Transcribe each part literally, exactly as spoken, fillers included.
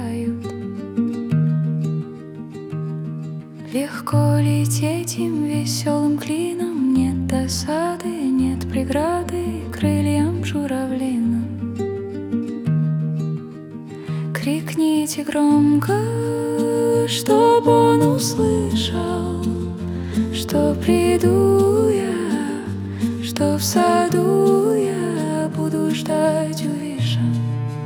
летают. Легко лететь им веселым клином, нет досады, нет преграды крыльям журавлиным. Крикните громко, чтоб он услышал, что приду я, что в саду я буду ждать у вишен.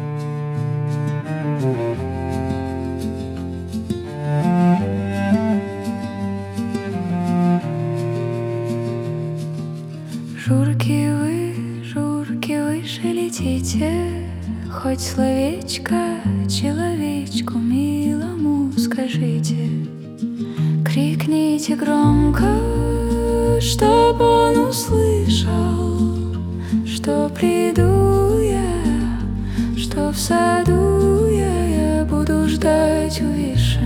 Журки вы, журки, выше летите, хоть словечко человечку милому скажите. Крикните громко, чтоб он услышал, что приду я, что в саду я, я буду ждать у вишен.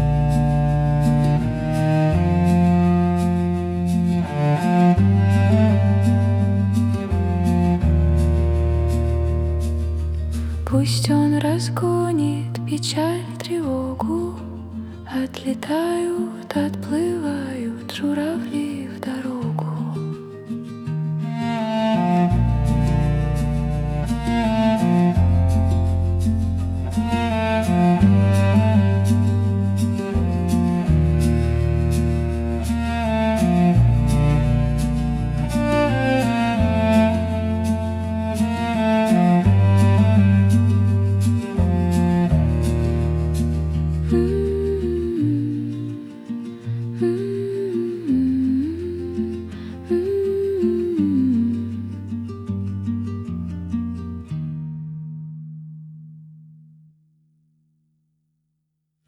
Пусть он разгонит печаль, тревогу, отлетают, отплывают журавли